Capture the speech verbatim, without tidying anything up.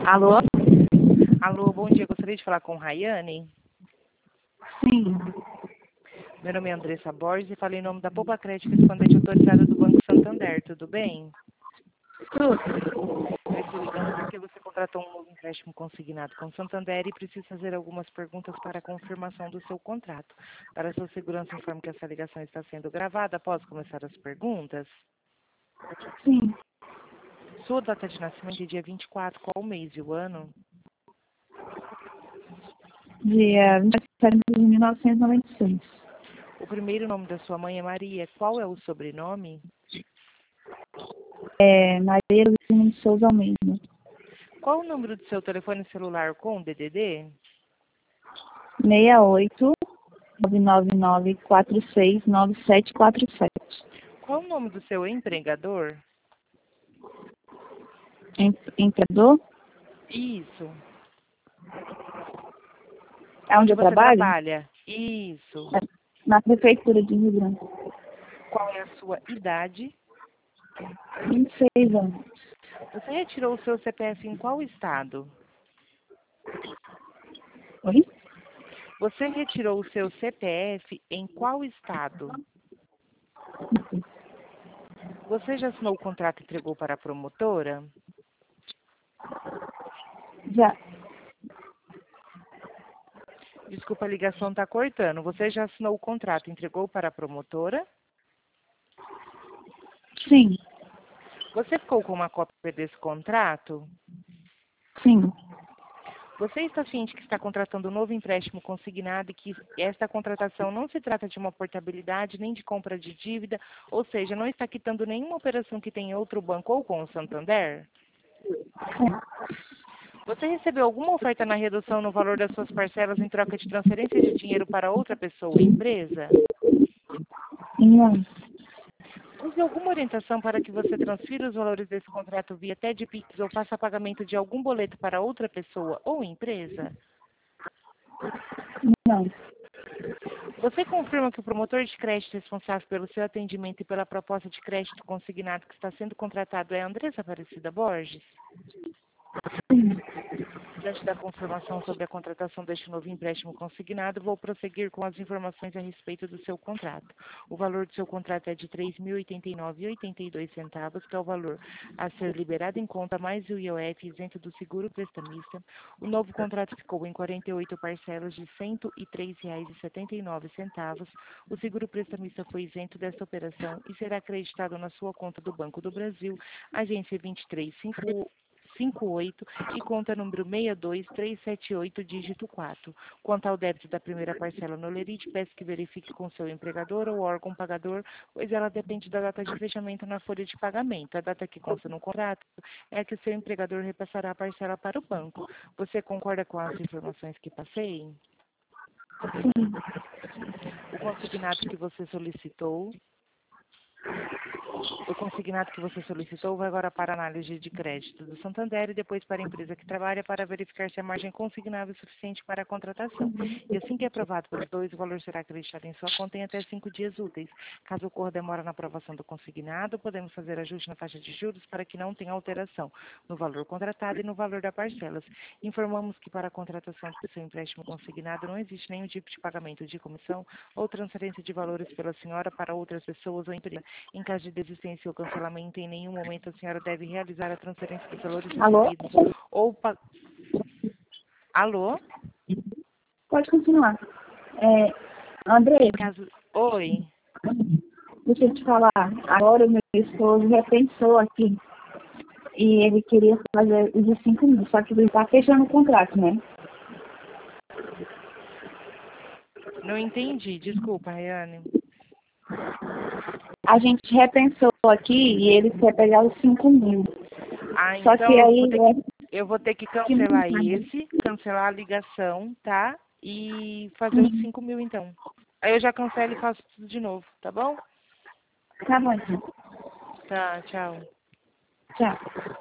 Alô? Alô, bom dia. Gostaria de falar com Rayane. Sim. Meu nome é Andressa Borges e falei em nome da Poupa Crédito, respondente autorizada do Banco Santander. Tudo bem? Tudo. Eu estou ligando porque você contratou um novo empréstimo consignado com o Santander e precisa fazer algumas perguntas para a confirmação do seu contrato. Para sua segurança, informo que essa ligação está sendo gravada. Posso começar as perguntas? Sim. Sua data de nascimento é dia vinte e quatro. Qual o mês e o ano? Dia vinte e sete de mil novecentos e noventa e seis. O primeiro nome da sua mãe é Maria. Qual é o sobrenome? É Maria Luísa de Souza Almeida. Qual o número do seu telefone celular com D D D? seis oito nove nove nove quatro seis nove sete quatro sete. Qual o nome do seu empregador? Em- Empregador? Isso. É onde eu você trabalho? trabalha? Isso. É na Prefeitura de Rio Grande. Qual é a sua idade? vinte e seis anos. Você retirou o seu C P F em qual estado? Oi? Você retirou o seu C P F em qual estado? Você já assinou o contrato e entregou para a promotora? Já. Desculpa, a ligação está cortando. Você já assinou o contrato e entregou para a promotora? Sim. Você ficou com uma cópia desse contrato? Sim. Você está ciente que está contratando um novo empréstimo consignado e que esta contratação não se trata de uma portabilidade nem de compra de dívida, ou seja, não está quitando nenhuma operação que tem em outro banco ou com o Santander? Você recebeu alguma oferta na redução no valor das suas parcelas em troca de transferência de dinheiro para outra pessoa ou empresa? Não. Houve alguma orientação para que você transfira os valores desse contrato via T E D Pix ou faça pagamento de algum boleto para outra pessoa ou empresa? Não. Você confirma que o promotor de crédito responsável pelo seu atendimento e pela proposta de crédito consignado que está sendo contratado é Andressa Aparecida Borges? Sim. Diante da confirmação sobre a contratação deste novo empréstimo consignado, vou prosseguir com as informações a respeito do seu contrato. O valor do seu contrato é de três mil e oitenta e nove reais e oitenta e dois centavos, que é o valor a ser liberado em conta, mais o I O F isento do seguro prestamista. O novo contrato ficou em quarenta e oito parcelas de cento e três reais e setenta e nove centavos. O seguro prestamista foi isento desta operação e será acreditado na sua conta do Banco do Brasil, agência vinte e três cinco cinco oito e conta número seis dois três sete oito, dígito quatro. Quanto ao débito da primeira parcela no Lerite, peço que verifique com seu empregador ou órgão pagador, pois ela depende da data de fechamento na folha de pagamento. A data que consta no contrato é a que o seu empregador repassará a parcela para o banco. Você concorda com as informações que passei? Sim. O consignado que você solicitou O consignado que você solicitou vai agora para a análise de crédito do Santander e depois para a empresa que trabalha para verificar se a margem consignável é suficiente para a contratação. E assim que é aprovado pelos dois, o valor será acreditado em sua conta em até cinco dias úteis. Caso ocorra demora na aprovação do consignado, podemos fazer ajuste na taxa de juros para que não tenha alteração no valor contratado e no valor das parcelas. Informamos que para a contratação do seu empréstimo consignado não existe nenhum tipo de pagamento de comissão ou transferência de valores pela senhora para outras pessoas ou empresa. Em caso de desistência ou cancelamento, em nenhum momento a senhora deve realizar a transferência dos valores Alô? recebidos ou pa... Alô? Pode continuar. É, André, Em caso... Oi? deixa eu te falar. Agora o meu esposo repensou aqui. E ele queria fazer os de cinco mil, só que ele está fechando o contrato, né? Não entendi, desculpa, Rayane. A gente repensou aqui e ele quer pegar os cinco mil. Ah, Só então que eu aí vou ter é que, eu vou ter que que não cancelar sabe. esse, cancelar a ligação, tá? E fazer os cinco mil então. Aí eu já cancelo e faço tudo de novo, tá bom? Tá bom, então. Tá, tchau. Tchau.